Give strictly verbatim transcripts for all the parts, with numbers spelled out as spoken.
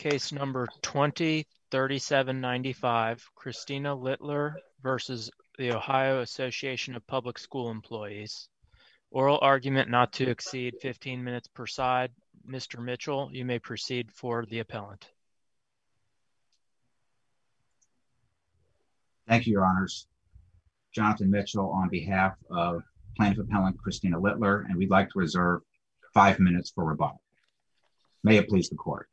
Case number twenty thirty-seven ninety-five, Christina Littler versus the Ohio Association of Public School Employees. Oral argument not to exceed fifteen minutes per side. Mister Mitchell, you may proceed for the appellant. Thank you, Your Honors. Jonathan Mitchell on behalf of plaintiff appellant Christina Littler, and we'd like to reserve five minutes for rebuttal. May it please the court.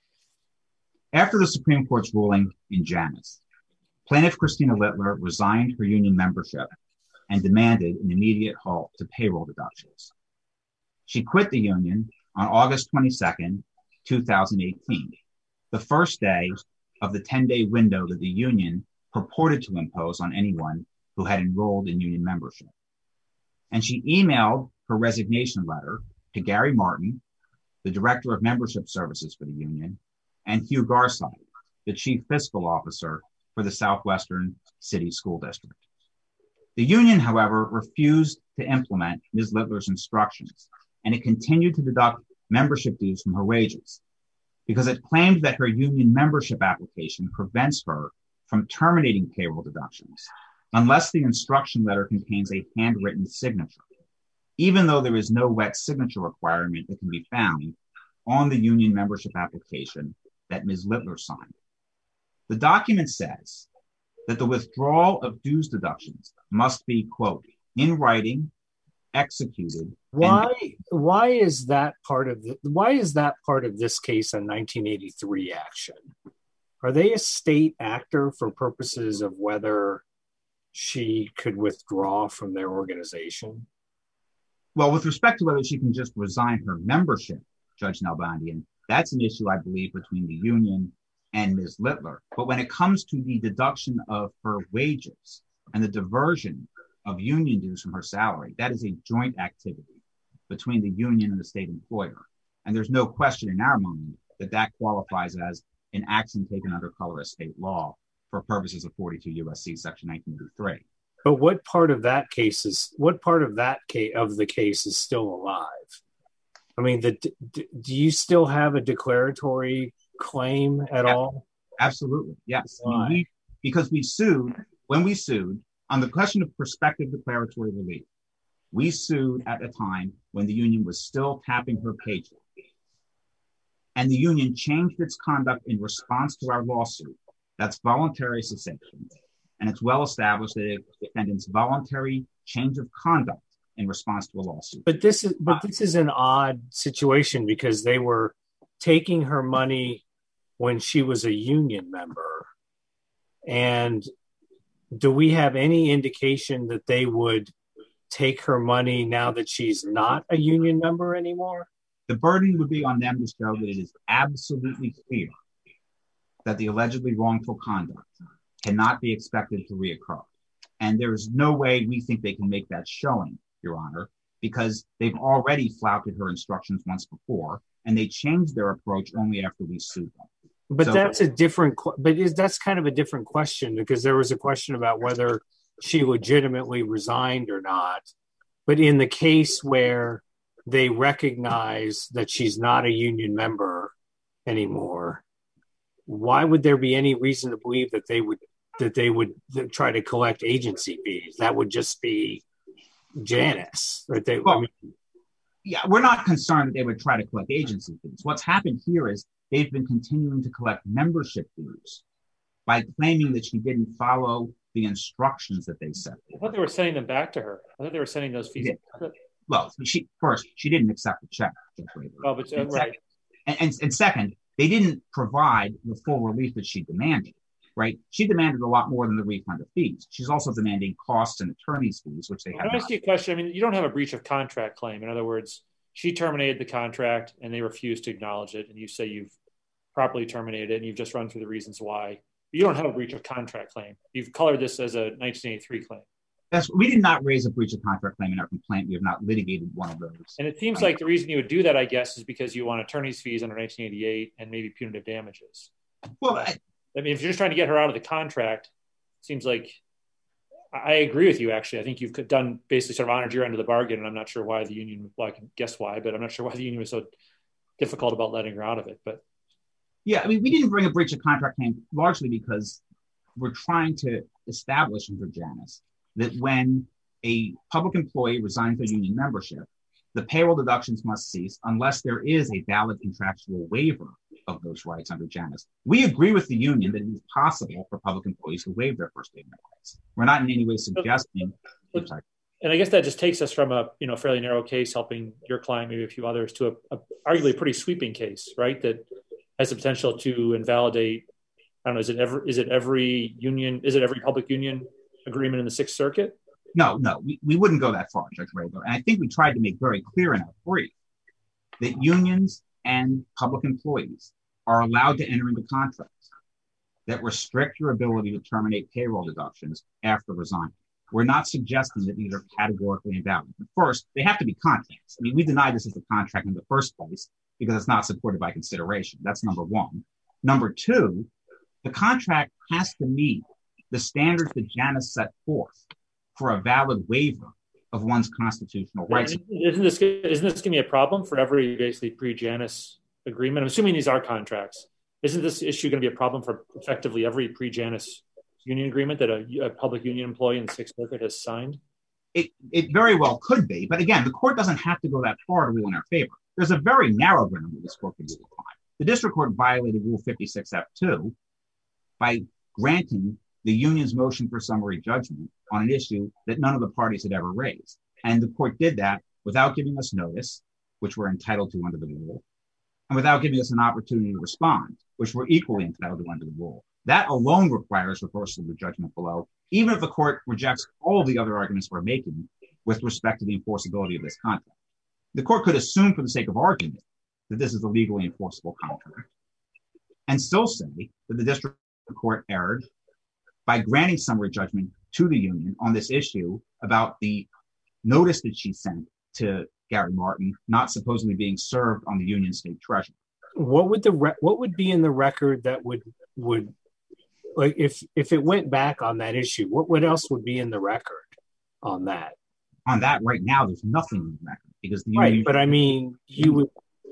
After the Supreme Court's ruling in Janus, plaintiff Christina Littler resigned her union membership and demanded an immediate halt to payroll deductions. She quit the union on August twenty-second, two thousand eighteen, the first day of the ten-day window that the union purported to impose on anyone who had enrolled in union membership. And she emailed her resignation letter to Gary Martin, the Director of Membership Services for the union, and Hugh Garside, the Chief Fiscal Officer for the Southwestern City School District. The union, however, refused to implement Miz Littler's instructions, and it continued to deduct membership dues from her wages because it claimed that her union membership application prevents her from terminating payroll deductions unless the instruction letter contains a handwritten signature, even though there is no wet signature requirement that can be found on the union membership application that Miz Littler signed. The document says that the withdrawal of dues deductions must be, quote, in writing, executed. Why and- why is that part of the, why is that part of this case a nineteen eighty-three action? Are they a state actor for purposes of whether she could withdraw from their organization? Well, with respect to whether she can just resign her membership, Judge Nalbandian, that's an issue, I believe, between the union and Miz Littler. But when it comes to the deduction of her wages and the diversion of union dues from her salary, that is a joint activity between the union and the state employer. And there's no question in our mind that that qualifies as an action taken under color of state law for purposes of forty-two U S C section nineteen eighty-three. But what part of that case is, what part of that case of the case is still alive? I mean, the, d- do you still have a declaratory claim at yeah, all? Absolutely, yes. Why? I mean, we, because we sued, when we sued, on the question of prospective declaratory relief, we sued at a time when the union was still tapping her paycheck. And the union changed its conduct in response to our lawsuit. That's voluntary cessation. And it's well established that a defendant's voluntary change of conduct in response to a lawsuit. But this is but this is an odd situation because they were taking her money when she was a union member. And do we have any indication that they would take her money now that she's not a union member anymore? The burden would be on them to show that it is absolutely clear that the allegedly wrongful conduct cannot be expected to reoccur. And there's no way we think they can make that showing, Your Honor, because they've already flouted her instructions once before, and they changed their approach only after we sued them. But so, that's a different, but is that's kind of a different question because there was a question about whether she legitimately resigned or not. But in the case where they recognize that she's not a union member anymore, why would there be any reason to believe that they would that they would try to collect agency fees? That would just be Janus, right? They, well, I mean, yeah, we're not concerned that they would try to collect agency fees. What's happened here is they've been continuing to collect membership dues by claiming that she didn't follow the instructions that they set. I thought they were sending them back to her. I thought they were sending those fees. Yeah. Well, she first, she didn't accept the check. Oh, but, uh, and, right. second, and, and, and second, they didn't provide the full relief that she demanded, right? She demanded a lot more than the refund of fees. She's also demanding costs and attorney's fees, which they have. Can I ask you a question? I mean, you don't have a breach of contract claim. In other words, she terminated the contract and they refused to acknowledge it. And you say you've properly terminated it and you've just run through the reasons why. You don't have a breach of contract claim. You've colored this as a nineteen eighty-three claim. That's, we did not raise a breach of contract claim in our complaint. We have not litigated one of those. And it seems like the reason you would do that, I guess, is because you want attorney's fees under nineteen eighty-eight and maybe punitive damages. Well, I, I mean, if you're just trying to get her out of the contract, it seems like I agree with you, actually. I think you've done basically sort of honored your end of the bargain, and I'm not sure why the union, well, I can guess why, but I'm not sure why the union was so difficult about letting her out of it. But Yeah, I mean, we didn't bring a breach of contract claim largely because we're trying to establish under Janus that when a public employee resigns their union membership, the payroll deductions must cease unless there is a valid contractual waiver of those rights under Janus. We agree with the union that it is possible for public employees to waive their First Amendment rights. We're not in any way suggesting. But, but, and I guess that just takes us from a you know fairly narrow case helping your client, maybe a few others, to a, a arguably pretty sweeping case, right? That has the potential to invalidate. I don't know. Is it ever? Is it every union? Is it every public union agreement in the Sixth Circuit? No, no, we, we wouldn't go that far, Judge Rago. And I think we tried to make very clear in our brief that unions and public employees are allowed to enter into contracts that restrict your ability to terminate payroll deductions after resigning. We're not suggesting that these are categorically invalid. But first, they have to be contracts. I mean, we denied this as a contract in the first place because it's not supported by consideration. That's number one. Number two, the contract has to meet the standards that Janus set forth for a valid waiver of one's constitutional rights. Isn't this isn't this going to be a problem for every basically pre-Janus agreement? I'm assuming these are contracts. Isn't this issue going to be a problem for effectively every pre-Janus union agreement that a, a public union employee in the Sixth Circuit has signed? It it very well could be, but again, the court doesn't have to go that far to rule in our favor. There's a very narrow ground where this court can rule upon. The district court violated Rule fifty-six F two by granting the union's motion for summary judgment on an issue that none of the parties had ever raised. And the court did that without giving us notice, which we're entitled to under the rule, and without giving us an opportunity to respond, which we're equally entitled to under the rule. That alone requires reversal of the judgment below, even if the court rejects all the other arguments we're making with respect to the enforceability of this contract. The court could assume for the sake of argument that this is a legally enforceable contract and still say that the district court erred by granting summary judgment to the union on this issue about the notice that she sent to Gary Martin, not supposedly being served on the union state treasurer. What would the re- what would be in the record that would would like if if it went back on that issue? What what else would be in the record on that? On that, right now, there's nothing in the record because the right. union. But I mean, you would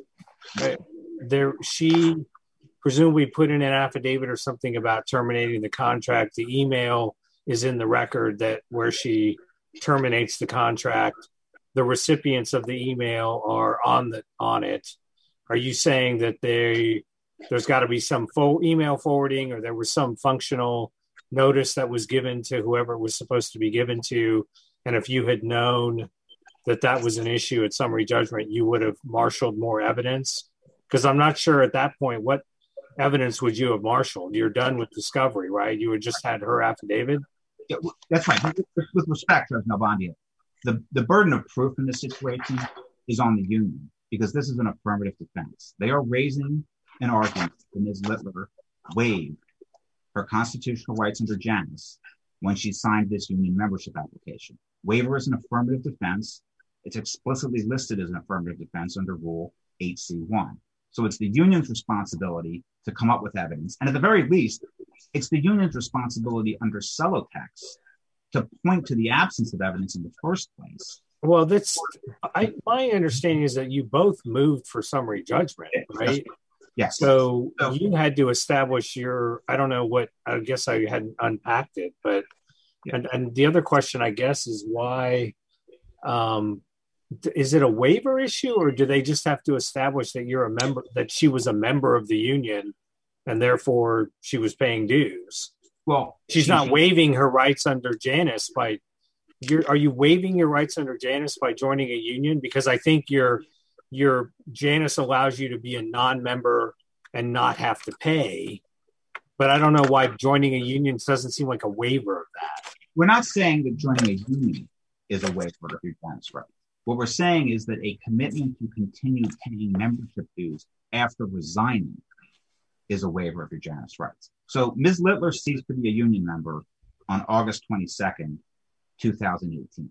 uh, there she. presumably put in an affidavit or something about terminating the contract. The email is in the record that where she terminates the contract. The recipients of the email are on the on it. Are you saying that they there's got to be some full email forwarding, or there was some functional notice that was given to whoever it was supposed to be given to? And if you had known that that was an issue at summary judgment, you would have marshaled more evidence? Because I'm not sure at that point what evidence would you have marshaled? You're done with discovery, right? You had just had her affidavit. Yeah, that's right. With, with respect, Judge Nalbandian, the, the burden of proof in this situation is on the union because this is an affirmative defense. They are raising an argument that Miz Littler waived her constitutional rights under Janus when she signed this union membership application. Waiver is an affirmative defense. It's explicitly listed as an affirmative defense under Rule eight C one. So it's the union's responsibility to come up with evidence. And at the very least, it's the union's responsibility under Celotex to point to the absence of evidence in the first place. Well, that's I, my understanding is that you both moved for summary judgment, right? Yes. So, so you had to establish your, I don't know what, I guess I hadn't unpacked it, but, yeah. and, and the other question, I guess, is why, um, is it a waiver issue, or do they just have to establish that you're a member, that she was a member of the union and therefore she was paying dues? Well, she's not waiving her rights under Janus by, you're, are you waiving your rights under Janus by joining a union? Because I think your, your Janus allows you to be a non-member and not have to pay, but I don't know why joining a union doesn't seem like a waiver of that. We're not saying that joining a union is a waiver of your Janus rights. What we're saying is that a commitment to continue paying membership dues after resigning is a waiver of your Janus rights. So Miz Littler ceased to be a union member on August twenty-second, two thousand eighteen.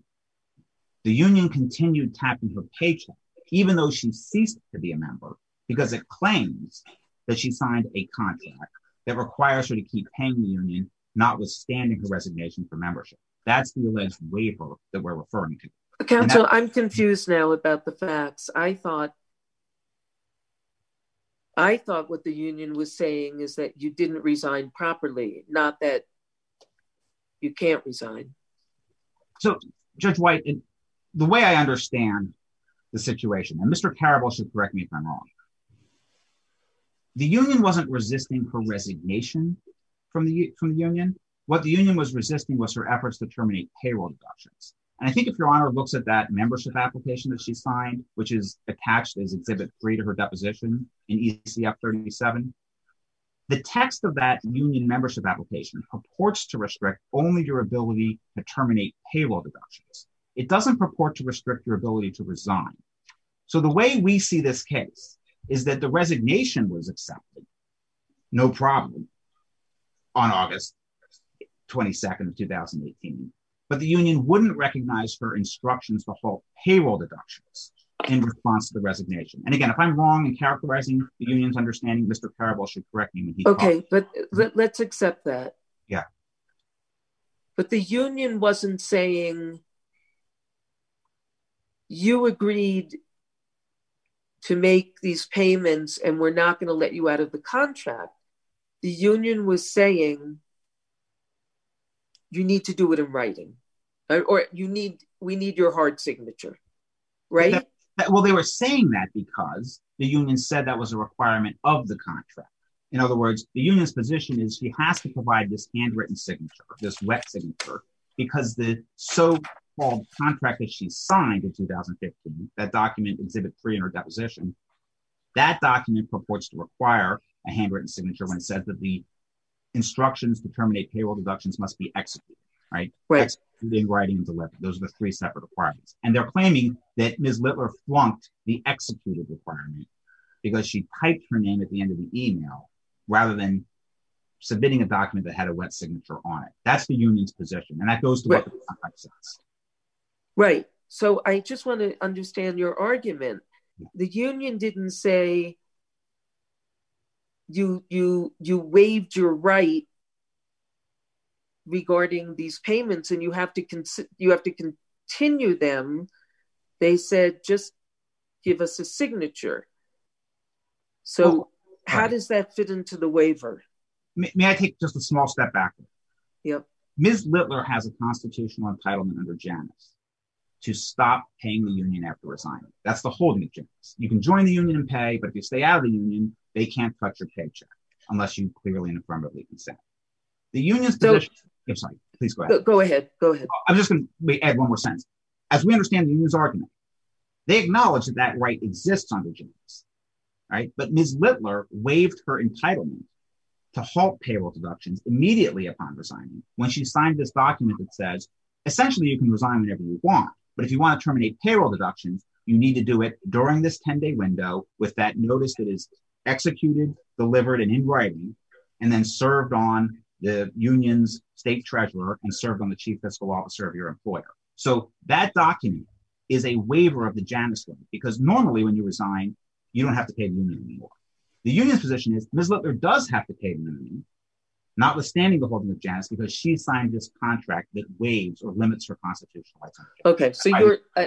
The union continued tapping her paycheck, even though she ceased to be a member, because it claims that she signed a contract that requires her to keep paying the union, notwithstanding her resignation from membership. That's the alleged waiver that we're referring to. Counsel, I'm confused now about the facts. I thought I thought what the union was saying is that you didn't resign properly, not that you can't resign. So, Judge White, the way I understand the situation, and Mister Karabel should correct me if I'm wrong, the union wasn't resisting her resignation from the from the union. What the union was resisting was her efforts to terminate payroll deductions. And I think if Your Honor looks at that membership application that she signed, which is attached as Exhibit three to her deposition in E C F thirty-seven, the text of that union membership application purports to restrict only your ability to terminate payroll deductions. It doesn't purport to restrict your ability to resign. So the way we see this case is that the resignation was accepted, no problem, on August twenty-second of two thousand eighteen. But the union wouldn't recognize her instructions to halt payroll deductions in response to the resignation. And again, if I'm wrong in characterizing the union's understanding, Mister Karabel should correct me when he Okay, talks. but let, let's accept that. Yeah. But the union wasn't saying you agreed to make these payments and we're not going to let you out of the contract. The union was saying you need to do it in writing, or, or you need, we need your hard signature, right? That, that, well, they were saying that because the union said that was a requirement of the contract. In other words, the union's position is she has to provide this handwritten signature, this wet signature, because the so-called contract that she signed in two thousand fifteen, that document Exhibit three in her deposition, that document purports to require a handwritten signature when it says that the instructions to terminate payroll deductions must be executed, right? Right. Executed in writing and delivered. Those are the three separate requirements. And they're claiming that Miz Littler flunked the executed requirement because she typed her name at the end of the email rather than submitting a document that had a wet signature on it. That's the union's position. And that goes to Right. what the contract says. Right. So I just want to understand your argument. The union didn't say you you you waived your right regarding these payments and you have to con- you have to continue them. They said just give us a signature. So Well, how right. does that fit into the waiver? May, may I take just a small step backward? Yep. Miz Littler has a constitutional entitlement under Janus to stop paying the union after resigning. That's the holding of Janus. You can join the union and pay, but if you stay out of the union, they can't touch your paycheck unless you clearly and affirmatively consent. The union's So- position, I'm sorry, please go ahead. Go, go ahead. Go ahead. I'm just going to add one more sentence. As we understand the union's argument, they acknowledge that that right exists under Janus, right? But Miz Littler waived her entitlement to halt payroll deductions immediately upon resigning when she signed this document that says, essentially, you can resign whenever you want. But if you want to terminate payroll deductions, you need to do it during this ten-day window with that notice that is executed, delivered, and in writing, and then served on the union's state treasurer and served on the chief fiscal officer of your employer. So that document is a waiver of the Janus right, because normally when you resign, you don't have to pay the union anymore. The union's position is Miz Littler does have to pay the union, notwithstanding the holding of Janus, because she signed this contract that waives or limits her constitutional rights. Okay, so you're, I,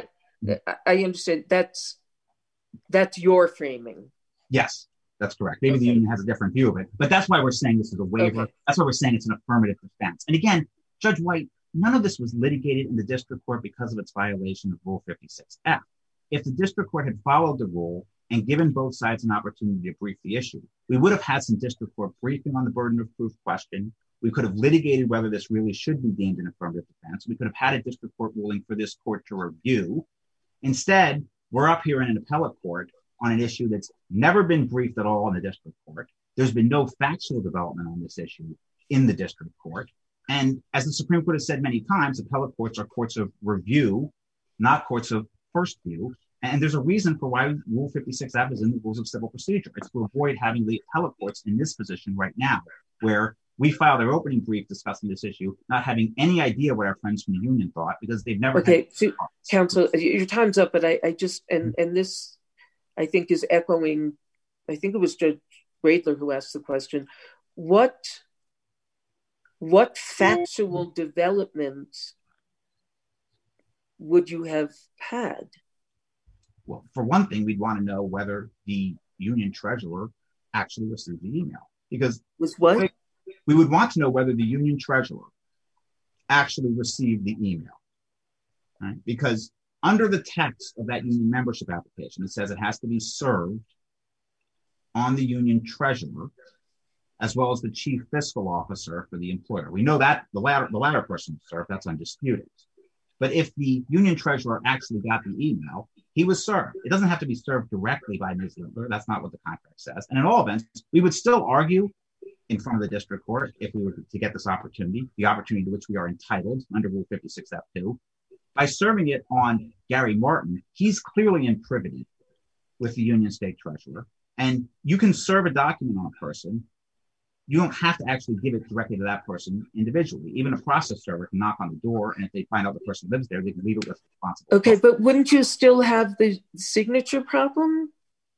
I understand that's that's your framing. Yes, that's correct. Maybe Okay. the union has a different view of it, but that's why we're saying this is a waiver. Okay. That's why we're saying it's an affirmative defense. And again, Judge White, none of this was litigated in the district court because of its violation of Rule fifty-six F. If the district court had followed the rule and given both sides an opportunity to brief the issue, we would have had some district court briefing on the burden of proof question. We could have litigated whether this really should be deemed an affirmative defense. We could have had a district court ruling for this court to review. Instead, we're up here in an appellate court on an issue that's never been briefed at all in the district court. There's been no factual development on this issue in the district court. And as the Supreme Court has said many times, appellate courts are courts of review, not courts of first view. And there's a reason for why Rule fifty-six F is in the Rules of Civil Procedure. It's to avoid having the appellate courts in this position right now, where we filed our opening brief discussing this issue, not having any idea what our friends from the union thought, because they've never Okay, had- so, counsel, your time's up, but I, I just, and, and this, I think, is echoing, I think it was Judge Radler who asked the question, what, what factual developments would you have had? Well, for one thing, we'd want to know whether the union treasurer actually received the email. Because Was what? we would want to know whether the union treasurer actually received the email, right? Because under the text of that union membership application, it says it has to be served on the union treasurer as well as the chief fiscal officer for the employer. We know that the latter, the latter person served, that's undisputed. But if the union treasurer actually got the email, he was served. It doesn't have to be served directly by Miz Littler. That's not what the contract says. And in all events, we would still argue in front of the district court if we were to get this opportunity, the opportunity to which we are entitled under Rule fifty-six F two. By serving it on Gary Martin, he's clearly in privity with the union state treasurer. And you can serve a document on a person. You don't have to actually give it directly to that person individually. Even a process server can knock on the door, and if they find out the person lives there, they can leave it with the responsible. Okay, but wouldn't you still have the signature problem?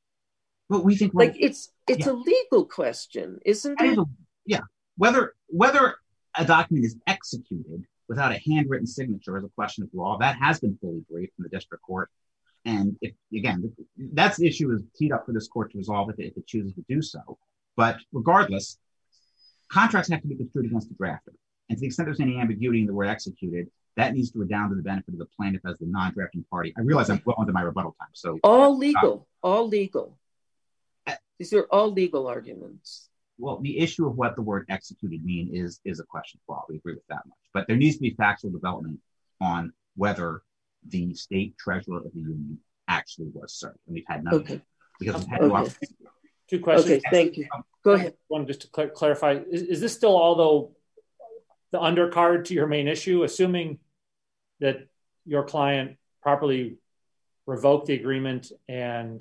But we think like it's it's yeah. a legal question, isn't it? A, yeah. Whether whether a document is executed without a handwritten signature is a question of law. That has been fully briefed in the district court. And if, again, that's the issue is teed up for this court to resolve if it, if it chooses to do so. But regardless, contracts have to be construed against the drafter. And to the extent there's any ambiguity in the word executed, that needs to redound to the benefit of the plaintiff as the non-drafting party. I realize I'm well into my rebuttal time. So all legal, uh, all legal. These are all legal arguments. Well, the issue of what the word executed mean is, is a question of law. We agree with that much. But there needs to be factual development on whether the state treasurer of the union actually was served. And we've had none okay. of it. Because we've had okay. no Two questions. Okay, thank you. Go ahead. One, just to cl- clarify, is, is this still, although the undercard to your main issue, assuming that your client properly revoked the agreement and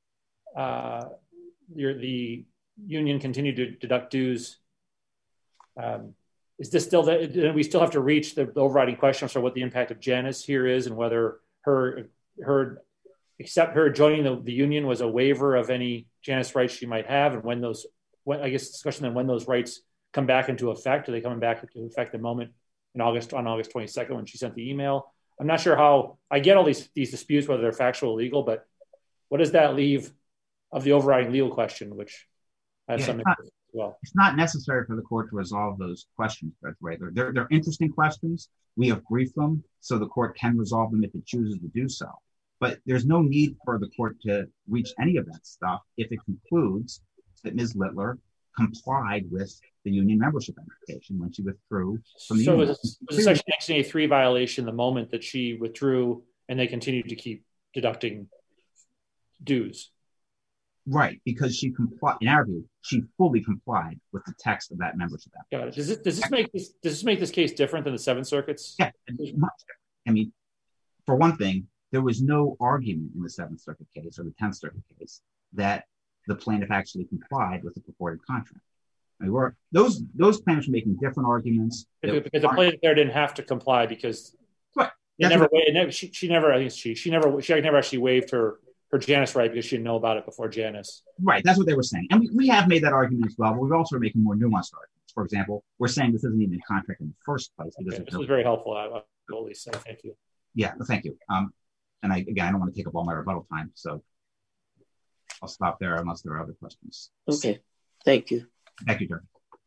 uh, your, the union continued to deduct dues, um, is this still that? Do we still have to reach the, the overriding question of what the impact of Janice here is, and whether her her except her joining the, the union was a waiver of any Janice rights she might have, and when those, when, I guess discussion then when those rights come back into effect, are they coming back into effect the moment in August on August twenty-second when she sent the email? I'm not sure how I get all these these disputes, whether they're factual or legal, but what does that leave of the overriding legal question, which I have yeah, some it's not, as well. It's not necessary for the court to resolve those questions, Judge Rader. They're, they're interesting questions. We have briefed them so the court can resolve them if it chooses to do so. But there's no need for the court to reach any of that stuff if it concludes that Miz Littler complied with the union membership application when she withdrew from the so union. So was, was a Section nineteen eighty-three violation the moment that she withdrew and they continued to keep deducting dues? Right, because she complied, in our view, she fully complied with the text of that membership application. Got it. Does this, does this make this does this make this case different than the Seventh Circuit's? Yeah, I mean, for one thing, there was no argument in the Seventh Circuit case or the Tenth Circuit case that the plaintiff actually complied with the purported contract. I mean, we're, those those plaintiffs were making different arguments. Because, because the plaintiff there didn't have to comply because right. it never, it never she, she never I think she she never she never actually waived her her Janice right because she didn't know about it before Janice. Right, that's what they were saying, and we, we have made that argument as well. But we're also making more nuanced arguments. For example, we're saying this isn't even a contract in the first place. Okay, this was very helpful. I will at least say thank you. Yeah, well, thank you. Um, and I again, I don't want to take up all my rebuttal time, so I'll stop there unless there are other questions. Okay, thank you. Thank you, Jerry.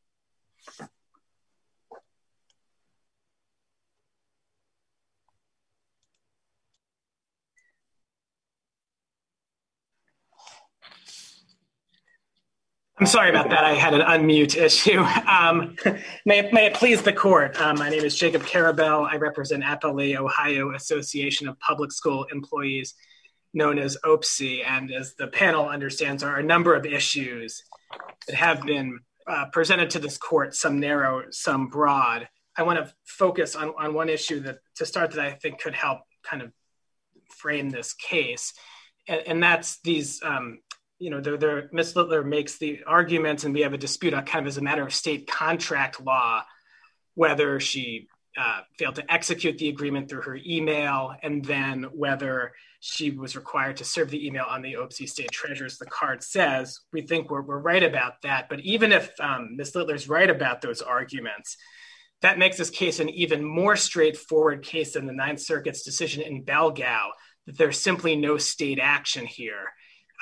I'm sorry about that. I had an unmute issue. Um, may, it, may it please the court. Um, my name is Jacob Carabell. I represent A P A L E, Ohio Association of Public School Employees, known as O P S E. And as the panel understands, there are a number of issues that have been uh, presented to this court, some narrow, some broad. I want to focus on, on one issue that to start that I think could help kind of frame this case. And, and that's these, um, you know, they're, they're, Miz Littler makes the arguments and we have a dispute on kind of as a matter of state contract law, whether she uh, failed to execute the agreement through her email, and then whether she was required to serve the email on the O P S E state treasurer, as the card says. We think we're, we're right about that. But even if um, Miz Littler's right about those arguments, that makes this case an even more straightforward case than the Ninth Circuit's decision in Belgao, that there's simply no state action here.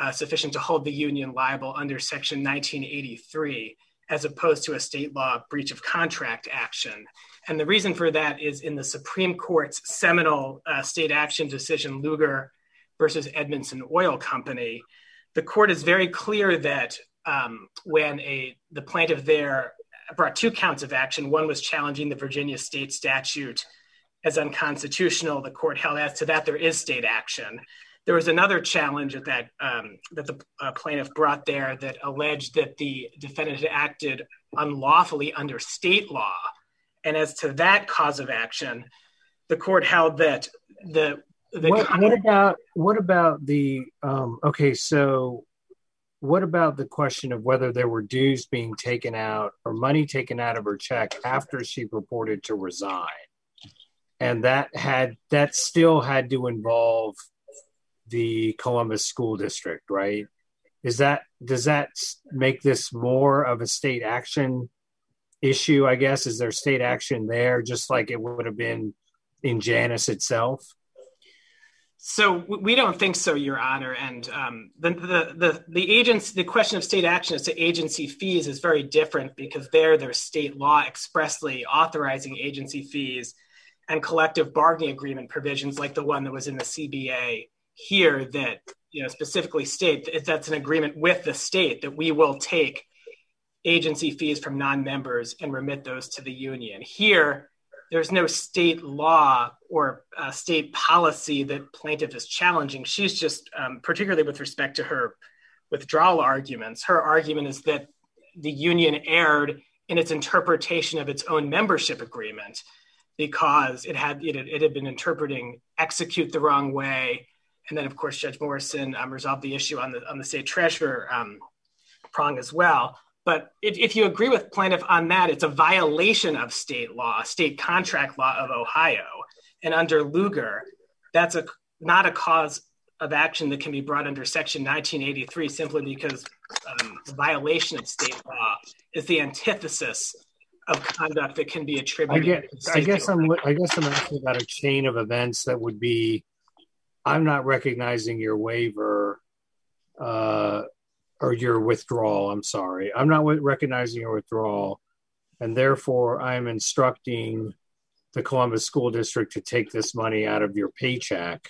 uh, sufficient to hold the union liable under Section nineteen eighty-three, as opposed to a state law breach of contract action. And the reason for that is in the Supreme Court's seminal uh, state action decision, Lugar versus Edmondson Oil Company. The court is very clear that um, when a the plaintiff there brought two counts of action, one was challenging the Virginia state statute as unconstitutional. The court held as to that there is state action. There was another challenge that um, that the uh, plaintiff brought there that alleged that the defendant had acted unlawfully under state law. And as to that cause of action, the court held that the, the what, con- what about what about the um, okay? So, what about the question of whether there were dues being taken out or money taken out of her check after she purported to resign, and that had that still had to involve the Columbus School District, right? Is that does that make this more of a state action issue? I guess is there state action there, just like it would have been in Janus itself? So we don't think so, Your Honor. And um, the the the the agents, the question of state action as to agency fees is very different because there there's state law expressly authorizing agency fees and collective bargaining agreement provisions like the one that was in the C B A here that, you know, specifically state that that's an agreement with the state that we will take agency fees from non-members and remit those to the union. Here, there's no state law or uh, state policy that plaintiff is challenging. She's just, um, particularly with respect to her withdrawal arguments, her argument is that the union erred in its interpretation of its own membership agreement because it had it had, it had been interpreting execute the wrong way. And then, of course, Judge Morrison um, resolved the issue on the on the state treasurer um, prong as well. But if, if you agree with plaintiff on that, it's a violation of state law, state contract law of Ohio. And under Lugar, that's a not a cause of action that can be brought under Section nineteen eighty-three simply because um, the violation of state law is the antithesis of conduct that can be attributed. I guess, to I guess I'm I guess I'm asking about a chain of events that would be, I'm not recognizing your waiver uh, or your withdrawal. I'm sorry. I'm not recognizing your withdrawal. And therefore, I'm instructing the Columbus School District to take this money out of your paycheck.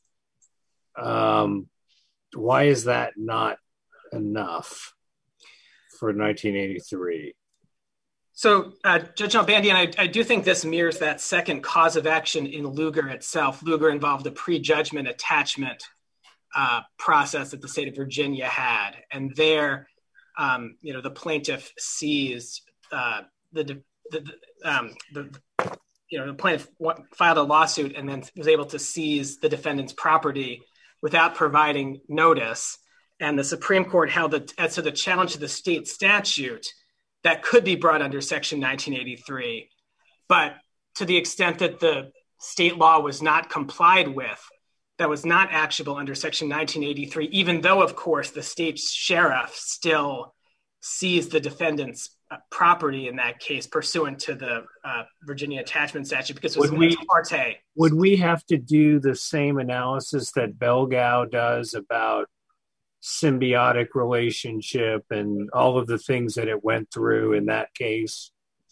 Um, why is that not enough for nineteen eighty-three? So, uh, Judge Nalbandian, I, I do think this mirrors that second cause of action in Lugar itself. Lugar involved a prejudgment attachment uh, process that the state of Virginia had. And there, um, you know, the plaintiff seized uh, the, the, um, the, you know, the plaintiff filed a lawsuit and then was able to seize the defendant's property without providing notice. And the Supreme Court held that as to the challenge to the state statute, that could be brought under Section nineteen eighty-three. But to the extent that the state law was not complied with, that was not actionable under Section nineteen eighty-three, even though, of course, the state sheriff still seized the defendant's uh, property in that case pursuant to the uh, Virginia attachment statute because it was would ex parte. Would we have to do the same analysis that Belgao does about symbiotic relationship and all of the things that it went through in that case?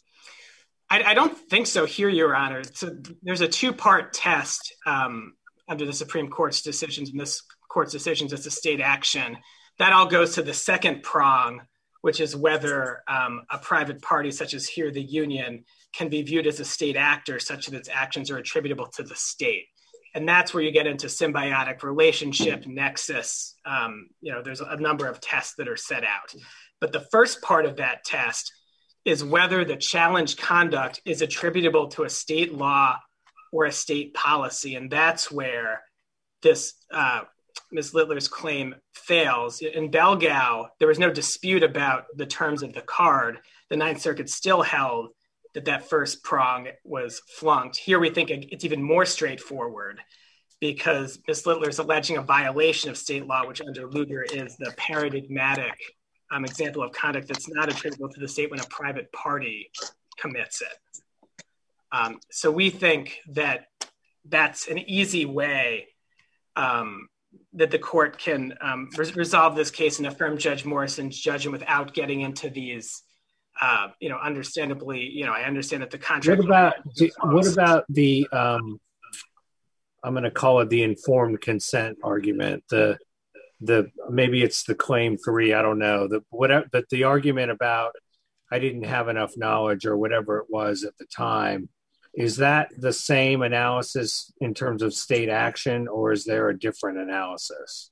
I, I don't think so here, Your Honor. So there's a two-part test um, under the Supreme Court's decisions and this court's decisions as a state action. That all goes to the second prong, which is whether um, a private party, such as here the union, can be viewed as a state actor such that its actions are attributable to the state. And that's where you get into symbiotic relationship, nexus. Um, you know, there's a number of tests that are set out. But the first part of that test is whether the challenged conduct is attributable to a state law or a state policy. And that's where this uh, Miz Littler's claim fails. In Belgao, there was no dispute about the terms of the card. The Ninth Circuit still held that that first prong was flunked. Here we think it's even more straightforward because Miz Littler is alleging a violation of state law, which under Lugar is the paradigmatic um, example of conduct that's not attributable to the state when a private party commits it. Um, so we think that that's an easy way um, that the court can um, re- resolve this case and affirm Judge Morrison's judgment without getting into these, uh, you know, understandably, you know, I understand that the contract. What about what about the um, I'm going to call it the informed consent argument. The the maybe it's the claim three. I don't know. The whatever, but the argument about I didn't have enough knowledge or whatever it was at the time. Is that the same analysis in terms of state action, or is there a different analysis?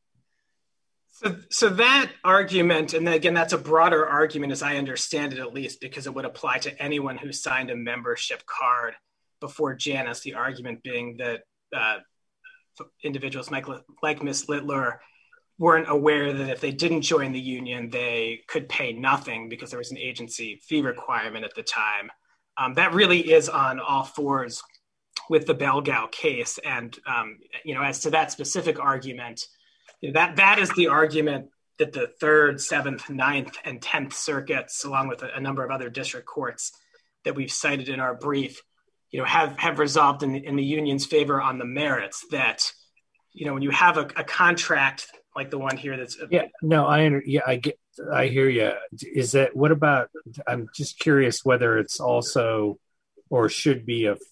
So, so that argument, and again, that's a broader argument as I understand it, at least, because it would apply to anyone who signed a membership card before Janus, the argument being that uh, individuals like, like Miz Littler weren't aware that if they didn't join the union, they could pay nothing because there was an agency fee requirement at the time. Um, that really is on all fours with the Belgao case. And, um, you know, as to that specific argument, you know, that that is the argument that the third, seventh, ninth, and tenth circuits, along with a, a number of other district courts that we've cited in our brief, you know, have, have resolved in, in the union's favor on the merits that, you know, when you have a, a contract like the one here that's... Yeah, no, I, yeah, I get, I hear you. Is that, what about, I'm just curious whether it's also, or should be a,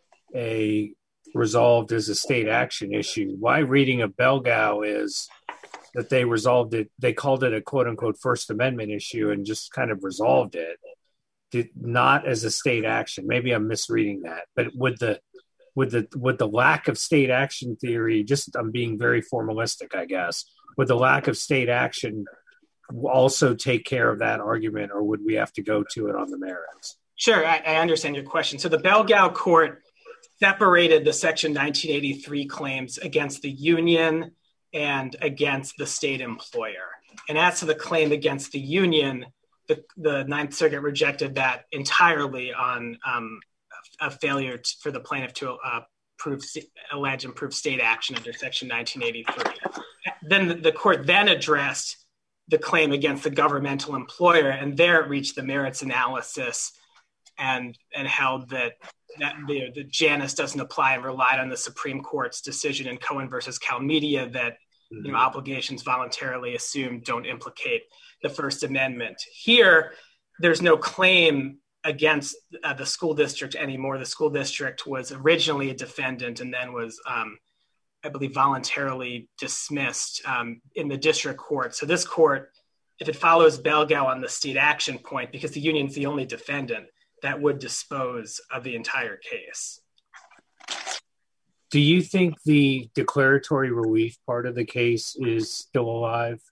a resolved as a state action issue. Why reading of Belgao is that they resolved it, they called it a quote unquote First Amendment issue and just kind of resolved it, did not as a state action. Maybe I'm misreading that, but would the, would the, would the lack of state action theory, just I'm being very formalistic, I guess, would the lack of state action also take care of that argument, or would we have to go to it on the merits? Sure, I, I understand your question. So the Belgao court separated the Section nineteen eighty-three claims against the union and against the state employer. And as to the claim against the union, the, the Ninth Circuit rejected that entirely on um, a failure to, for the plaintiff to uh, prove, allege and prove state action under Section nineteen eighty-three. Then the, the court then addressed the claim against the governmental employer, and there it reached the merits analysis and and held that that the, the Janus doesn't apply and relied on the Supreme Court's decision in Cohen versus Calmedia that mm-hmm. you know, obligations voluntarily assumed don't implicate the First Amendment. Here, there's no claim against uh, the school district anymore. The school district was originally a defendant and then was, um, I believe, voluntarily dismissed um, in the district court. So this court, if it follows Belgao on the state action point, because the union's the only defendant, that would dispose of the entire case. Do you think the declaratory relief part of the case is still alive?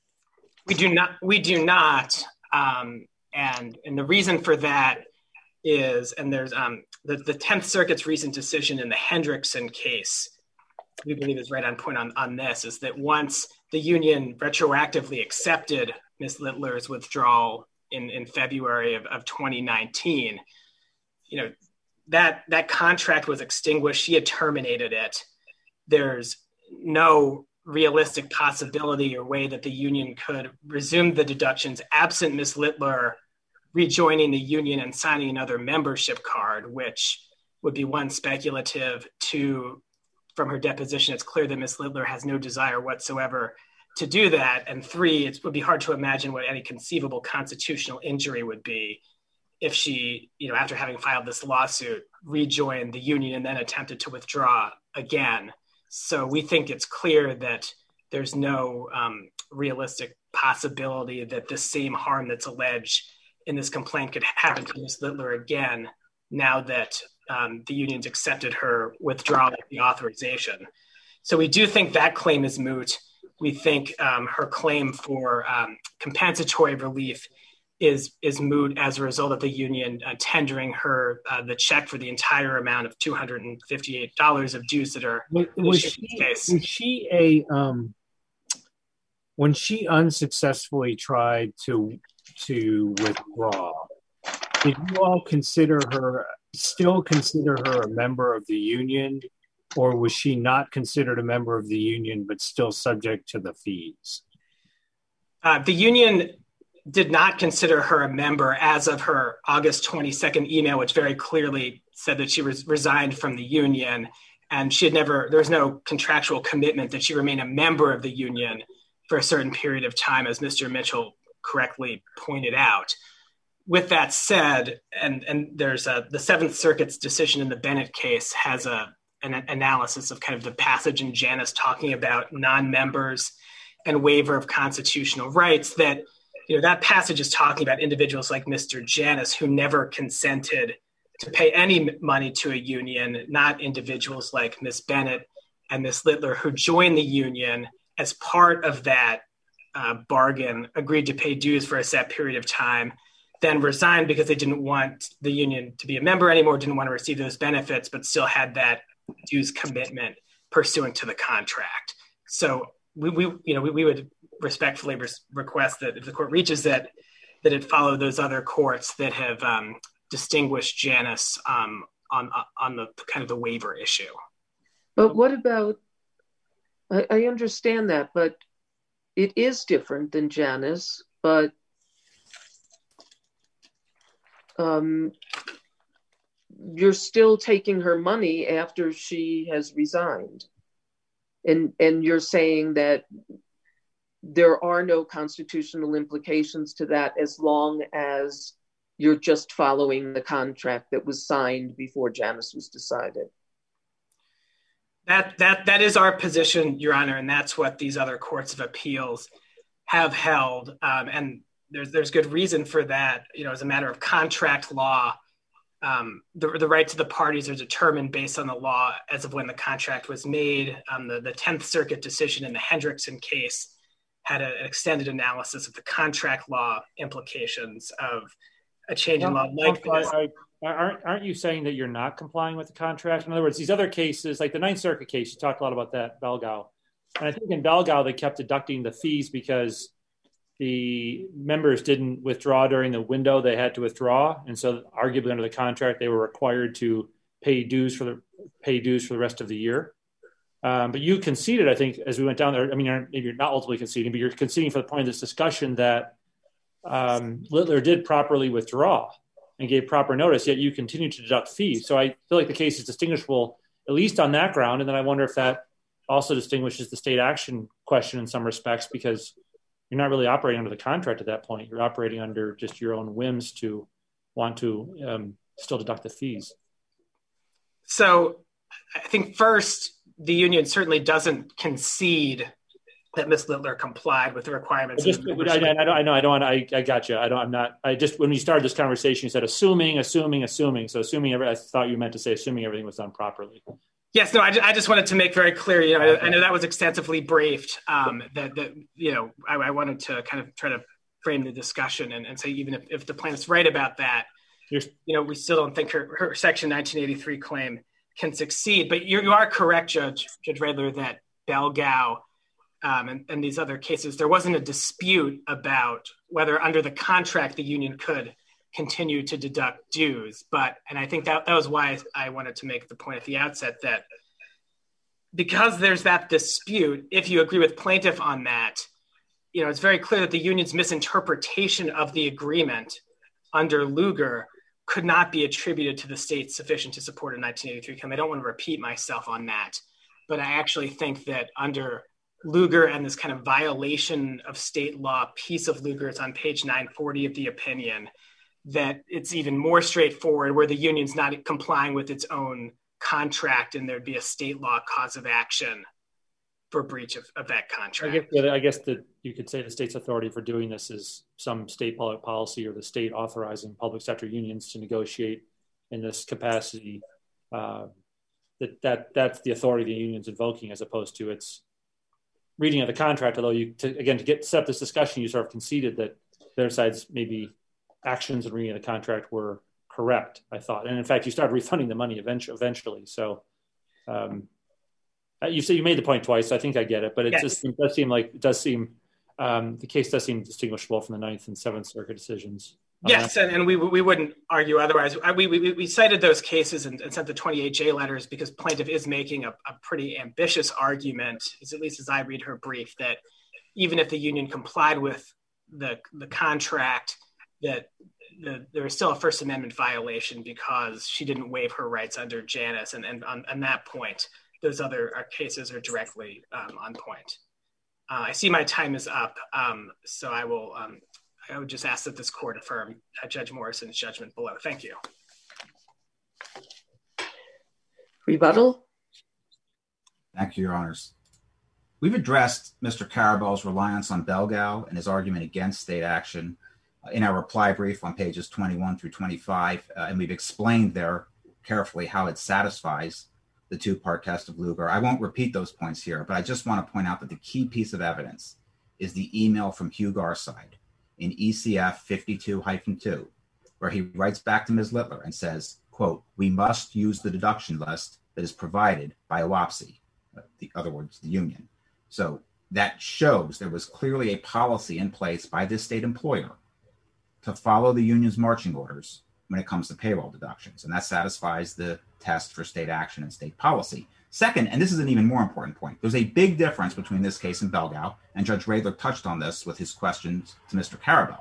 We do not. We do not. Um, and and the reason for that is, and there's um, the, the Tenth Circuit's recent decision in the Hendrickson case, we believe is right on point on, on this, is that once the union retroactively accepted Miz Littler's withdrawal in, in February of, of twenty nineteen, you know, that that contract was extinguished. She had terminated it. There's no realistic possibility or way that the union could resume the deductions absent Miz Littler rejoining the union and signing another membership card, which would be one, speculative, two, from her deposition, it's clear that Miz Littler has no desire whatsoever to do that. And three, it would be hard to imagine what any conceivable constitutional injury would be if she, you know, after having filed this lawsuit, rejoined the union and then attempted to withdraw again. So we think it's clear that there's no um, realistic possibility that the same harm that's alleged in this complaint could happen to Miz Littler again, now that um, the union's accepted her withdrawal of the authorization. So we do think that claim is moot. We think um, her claim for um, compensatory relief is is moot as a result of the union uh, tendering her uh, the check for the entire amount of two hundred fifty-eight dollars of dues that are was, was she, case. Was she a um, when she unsuccessfully tried to to withdraw, did you all consider her still consider her a member of the union, or was she not considered a member of the union but still subject to the fees? Uh, the union did not consider her a member as of her August twenty-second email, which very clearly said that she was resigned from the union. and she had never, there was no contractual commitment that she remain a member of the union for a certain period of time, as Mister Mitchell correctly pointed out. With that said, and, and there's a, the Seventh Circuit's decision in the Bennett case has a an analysis of kind of the passage in Janus talking about non-members and waiver of constitutional rights, that, you know, that passage is talking about individuals like Mister Janus who never consented to pay any money to a union, not individuals like Miz Bennett and Miz Littler who joined the union as part of that uh, bargain, agreed to pay dues for a set period of time, then resigned because they didn't want the union to be a member anymore, didn't want to receive those benefits, but still had that dues commitment pursuant to the contract. So we, we you know, we, we would respectfully res- request that if the court reaches that, that it follow those other courts that have um, distinguished Janus um, on on the kind of the waiver issue. But what about? I, I understand that, but it is different than Janus. But um, you're still taking her money after she has resigned. And and you're saying that there are no constitutional implications to that as long as you're just following the contract that was signed before Janus was decided. That that that is our position, Your Honor, and that's what these other courts of appeals have held. Um, and there's there's good reason for that. You know, as a matter of contract law, um, the the rights of the parties are determined based on the law as of when the contract was made. Um, the the Tenth Circuit decision in the Hendrickson case had a, an extended analysis of the contract law implications of a change in law like this. Aren't, aren't you saying that you're not complying with the contract? In other words, these other cases, like the Ninth Circuit case, you talked a lot about that, Belgao. And I think in Belgao, they kept deducting the fees because the members didn't withdraw during the window they had to withdraw. And so arguably under the contract, they were required to pay dues for the pay dues for the rest of the year. Um, but you conceded, I think, as we went down there, I mean, maybe you're not ultimately conceding, but you're conceding for the point of this discussion that um, Littler did properly withdraw and gave proper notice, yet you continue to deduct fees. So I feel like the case is distinguishable, at least on that ground. And then I wonder if that also distinguishes the state action question in some respects, because you're not really operating under the contract at that point. You're operating under just your own whims to want to um, still deduct the fees. So I think first, the union certainly doesn't concede that Miz Littler complied with the requirements. I, just, I, I, I, don't, I know, I don't want I, I got you. I don't, I'm not, I just, when we started this conversation, you said, assuming, assuming, assuming. So assuming, every, I thought you meant to say, assuming everything was done properly. Yes, no, I, I just wanted to make very clear, you know, I, I know that was extensively briefed, um, that, that, you know, I, I wanted to kind of try to frame the discussion and, and say, even if, if the plaintiff's right about that, You're, you know, we still don't think her, her Section nineteen eighty-three claim can succeed. But you, you are correct, Judge, Judge Redler, that Belgao, Um, and, and these other cases, there wasn't a dispute about whether under the contract the union could continue to deduct dues. But, and I think that, that was why I wanted to make the point at the outset that because there's that dispute, if you agree with plaintiff on that, you know, it's very clear that the union's misinterpretation of the agreement under Lugar could not be attributed to the state sufficient to support a nineteen eighty-three claim. I don't want to repeat myself on that, but I actually think that under Lugar and this kind of violation of state law piece of Lugar, it's on page nine forty of the opinion, that it's even more straightforward where the union's not complying with its own contract and there'd be a state law cause of action for breach of, of that contract. I guess, yeah, I guess that you could say the state's authority for doing this is some state public policy or the state authorizing public sector unions to negotiate in this capacity. Uh, that that that's the authority the union's invoking as opposed to its reading of the contract, although you, to, again, to get set up this discussion, you sort of conceded that their side's maybe actions and reading of the contract were correct, I thought. And in fact, you started refunding the money eventually. So um, you say you made the point twice. So I think I get it, but it yes. just it does seem like it does seem um, the case does seem distinguishable from the Ninth and Seventh Circuit decisions. Yes, and, and we we wouldn't argue otherwise. We we, we cited those cases and, and sent the twenty-eight J letters because plaintiff is making a, a pretty ambitious argument, at least as I read her brief, that even if the union complied with the the contract, that the, there is still a First Amendment violation because she didn't waive her rights under Janus. And, and on, on that point, those other uh, cases are directly um, on point. Uh, I see my time is up, um, so I will. Um, I would just ask that this court affirm uh, Judge Morrison's judgment below. Thank you. Rebuttal. Thank you, Your Honors. We've addressed Mister Karabel's reliance on Belgao and his argument against state action uh, in our reply brief on pages twenty-one through twenty-five, uh, and we've explained there carefully how it satisfies the two-part test of Lugar. I won't repeat those points here, but I just want to point out that the key piece of evidence is the email from Hugh Garside in E C F fifty-two dash two, where he writes back to Miz Littler and says, quote, "We must use the deduction list that is provided by O A P S I, in other words, the union." So that shows there was clearly a policy in place by this state employer to follow the union's marching orders when it comes to payroll deductions, and that satisfies the test for state action and state policy. Second, and this is an even more important point, there's a big difference between this case and Belgao, and Judge Radler touched on this with his questions to Mister Karabel.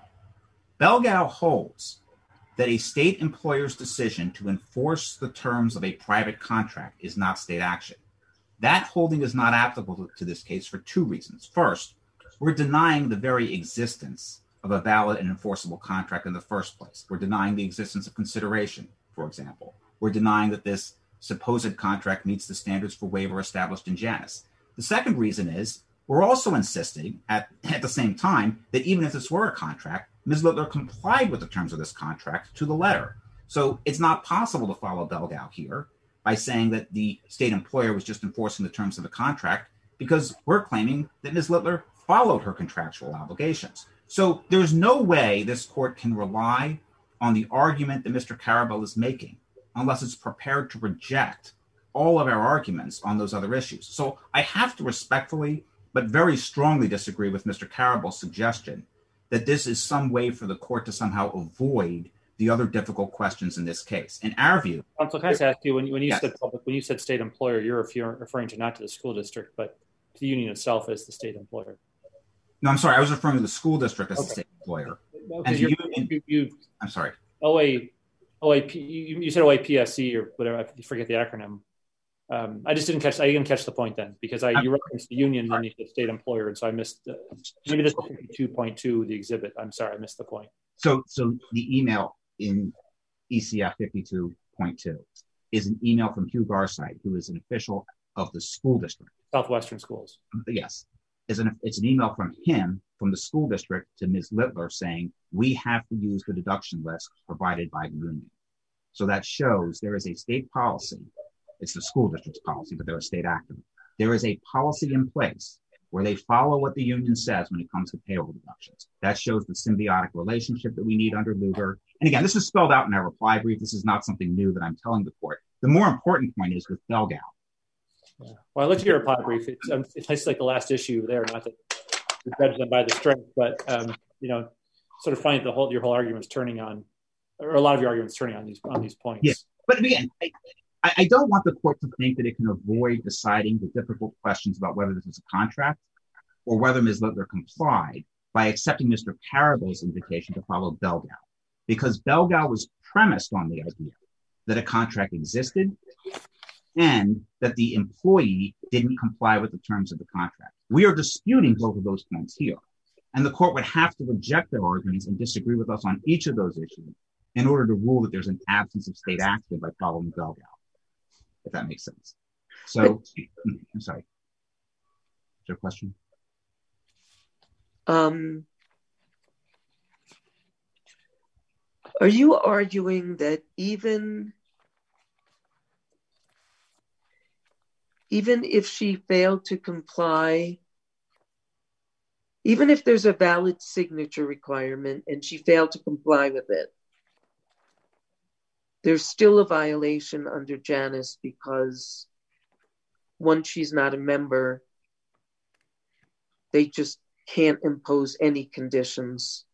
Belgao holds that a state employer's decision to enforce the terms of a private contract is not state action. That holding is not applicable to this case for two reasons. First, we're denying the very existence of a valid and enforceable contract in the first place. We're denying the existence of consideration, for example. We're denying that this supposed contract meets the standards for waiver established in Janus. The second reason is we're also insisting at, at the same time that even if this were a contract, Miz Littler complied with the terms of this contract to the letter. So it's not possible to follow Belgao here by saying that the state employer was just enforcing the terms of the contract, because we're claiming that Miz Littler followed her contractual obligations. So there's no way this court can rely on the argument that Mister Karabel is making unless it's prepared to reject all of our arguments on those other issues. So I have to respectfully, but very strongly disagree with Mister Karabel's suggestion that this is some way for the court to somehow avoid the other difficult questions in this case. In our view, Counsel, can I just ask you, when, when you yes. said public, when you said state employer, you're referring to not to the school district, but to the union itself as the state employer. No, I'm sorry. I was referring to the school district as okay. the state employer. Well, and you, union, you, you, I'm sorry. O A, O A P, you, you said O A P S C or whatever. I forget the acronym. Um, I just didn't catch. I didn't catch the point then because I you referenced the union and then you said state employer, and so I missed. Uh, maybe this is fifty-two point two, the exhibit. I'm sorry, I missed the point. So, so the email in E C F fifty-two point two is an email from Hugh Garside, who is an official of the school district, Southwestern Schools. Yes, is an it's an email from him from the school district to Miz Littler saying we have to use the deduction list provided by the union. So that shows there is a state policy. It's the school district's policy, but they're a state actor. There is a policy in place where they follow what the union says when it comes to payroll deductions. That shows the symbiotic relationship that we need under Lugar. And again, this is spelled out in our reply brief. This is not something new that I'm telling the court. The more important point is with Belgao. Yeah. Well, I looked at your reply brief. It's, um, it's like the last issue there, not to judge them by the strength, but um, you know, sort of find that the whole your whole argument is turning on, or a lot of your arguments turning on these on these points. Yeah, but again, I, I don't want the court to think that it can avoid deciding the difficult questions about whether this is a contract or whether Miz Littler complied by accepting Mister Karabel's invitation to follow Belgao, because Belgao was premised on the idea that a contract existed and that the employee didn't comply with the terms of the contract. We are disputing both of those points here, and the court would have to reject their arguments and disagree with us on each of those issues in order to rule that there's an absence of state action by following Belgao, if that makes sense. So, I'm sorry. Is there a question? Um, are you arguing that even, even if she failed to comply, even if there's a valid signature requirement and she failed to comply with it, there's still a violation under Janus because once she's not a member, they just can't impose any conditions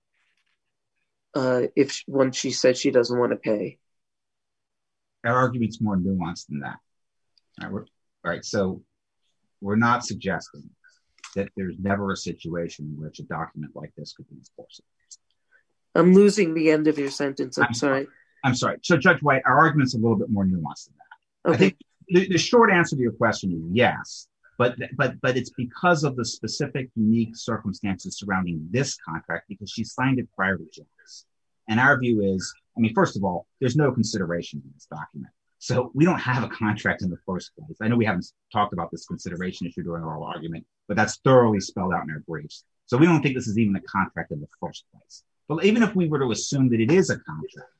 uh, if once she says she doesn't want to pay? Our argument's more nuanced than that. All right, we're, all right, so we're not suggesting that there's never a situation in which a document like this could be enforceable. I'm losing the end of your sentence. I'm, I'm sorry. I'm sorry. So, Judge White, our argument's a little bit more nuanced than that. Okay. I think the, the short answer to your question is yes, but but but it's because of the specific, unique circumstances surrounding this contract, because she signed it prior to Janice. And our view is, I mean, first of all, there's no consideration in this document. So we don't have a contract in the first place. I know we haven't talked about this consideration issue during our argument, but that's thoroughly spelled out in our briefs. So we don't think this is even a contract in the first place. But even if we were to assume that it is a contract,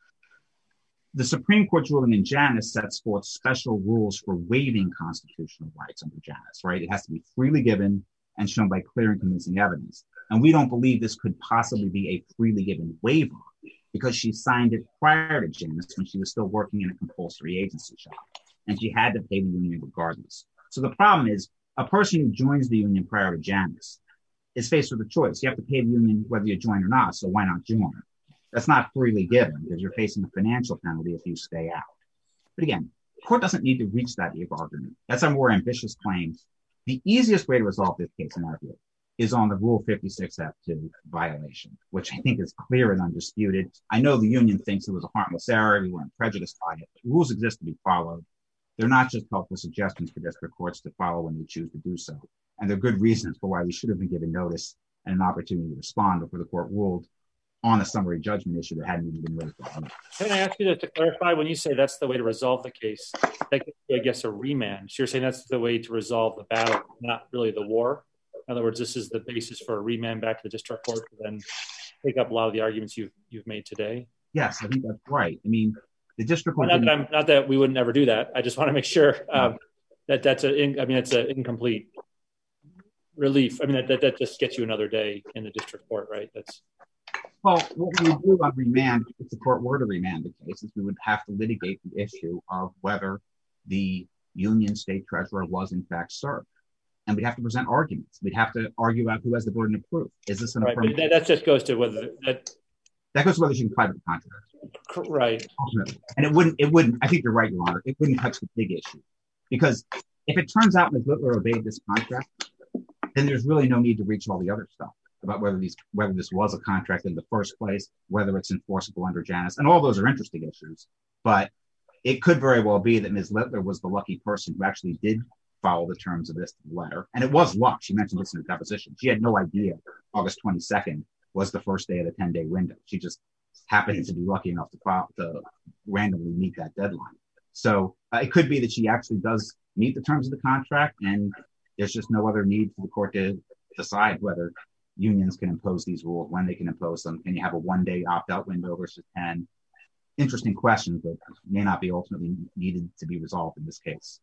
the Supreme Court's ruling in Janice sets forth special rules for waiving constitutional rights under Janice, right? It has to be freely given and shown by clear and convincing evidence. And we don't believe this could possibly be a freely given waiver because she signed it prior to Janice when she was still working in a compulsory agency shop, and she had to pay the union regardless. So the problem is a person who joins the union prior to Janice is faced with a choice. You have to pay the union whether you join or not, so why not join? That's not freely given because you're facing a financial penalty if you stay out. But again, the court doesn't need to reach that argument. That's a more ambitious claim. The easiest way to resolve this case, in our view, is on the Rule fifty-six F two violation, which I think is clear and undisputed. I know the union thinks it was a harmless error. We weren't prejudiced by it. But rules exist to be followed. They're not just helpful suggestions for district courts to follow when they choose to do so. And there are good reasons for why we should have been given notice and an opportunity to respond before the court ruled on a summary judgment issue that hadn't even been raised. Can I ask you to, to clarify, when you say that's the way to resolve the case, that gets you, I guess, a remand. So you're saying that's the way to resolve the battle, not really the war? In other words, this is the basis for a remand back to the district court to then take up a lot of the arguments you've you've made today? Yes, I think that's right. I mean, the district court... Well, not, that I'm, not that we would never do that. I just want to make sure um, that that's a, I mean, it's an incomplete relief. I mean, that, that that just gets you another day in the district court, right? That's... Well, what we would do on remand, if the court were to remand the case, is we would have to litigate the issue of whether the union state treasurer was in fact served. And we'd have to present arguments. We'd have to argue about who has the burden of proof. Is this an right, affirmative? That, that just goes to whether that that goes to whether she can apply to the contract. Right. Ultimately. And it wouldn't, it wouldn't, I think you're right, Your Honor, it wouldn't touch the big issue. Because if it turns out Miz Littler obeyed this contract, then there's really no need to reach all the other stuff about whether these whether this was a contract in the first place, whether it's enforceable under Janice, and all those are interesting issues. But it could very well be that Miz Littler was the lucky person who actually did follow the terms of this letter. And it was luck. She mentioned this in her deposition. She had no idea August twenty-second was the first day of the ten-day window. She just happened to be lucky enough to file, to randomly meet that deadline. So uh, it could be that she actually does meet the terms of the contract, and there's just no other need for the court to decide whether unions can impose these rules, when they can impose them. Can you have a one-day opt-out window versus ten? Interesting questions, but may not be ultimately needed to be resolved in this case.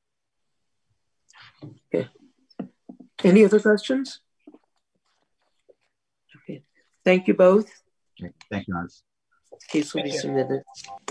Okay. Any other questions? Okay. Thank you both. Okay. Thank you, Your Honor. Case will be submitted.